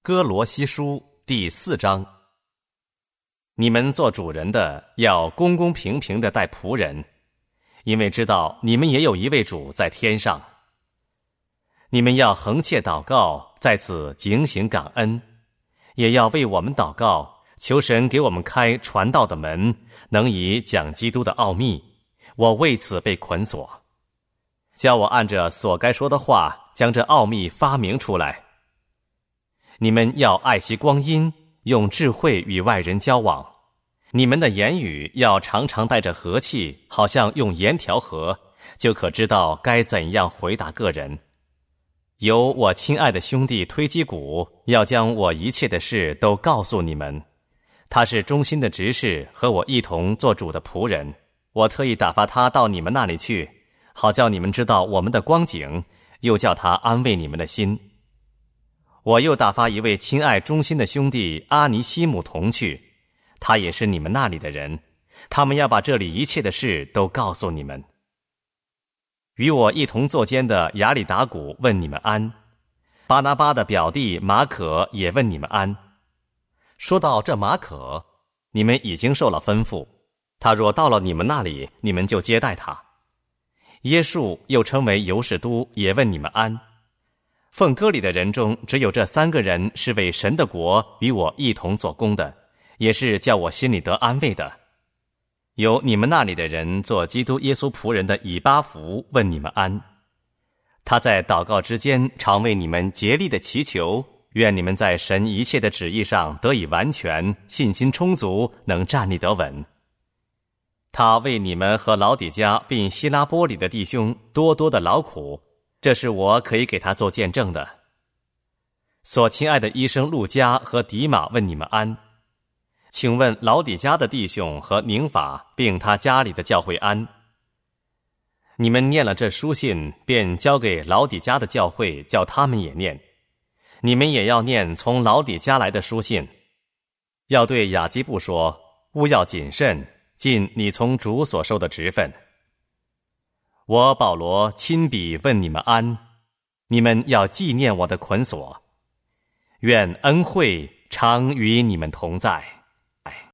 哥罗西书第4章。你们做主人的要公公平平地待仆人，因为知道你们也有一位主在天上。你们要恒切祷告，在此警醒感恩，也要为我们祷告，求神给我们开传道的门，能以讲基督的奥秘。我为此被捆锁，叫我按着所该说的话，将这奥秘发明出来。你们要爱惜光阴，用智慧与外人交往。你们的言语要常常带着和气，好像用盐调和，就可知道该怎样回答个人。由我亲爱的兄弟推基古要将我一切的事都告诉你们。他是忠心的执事，和我一同做主的仆人。我特意打发他到你们那里去，好叫你们知道我们的光景，又叫他安慰你们的心。我又打发一位亲爱忠心的兄弟阿尼西姆同去，他也是你们那里的人，他们要把这里一切的事都告诉你们。与我一同坐监的亚里达古问你们安，巴拿巴的表弟马可也问你们安。说到这马可，你们已经受了吩咐，他若到了你们那里，你们就接待他。耶稣又称为尤士都也问你们安。奉歌里的人中，只有这3个人是为神的国与我一同做工的，也是叫我心里得安慰的。有你们那里的人做基督耶稣仆人的以巴弗问你们安。他在祷告之间常为你们竭力的祈求，愿你们在神一切的旨意上得以完全，信心充足，能站立得稳。他为你们和老底嘉并希拉波里的弟兄多多的劳苦，这是我可以给他做见证的。所亲爱的医生路加和迪马问你们安。请问老底嘉的弟兄和宁法并他家里的教会安。你们念了这书信，便交给老底嘉的教会，叫他们也念。你们也要念从老底嘉来的书信。要对雅基布说，务要谨慎，尽你从主所受的职分。我保罗亲笔问你们安，你们要纪念我的捆锁。愿恩惠常与你们同在。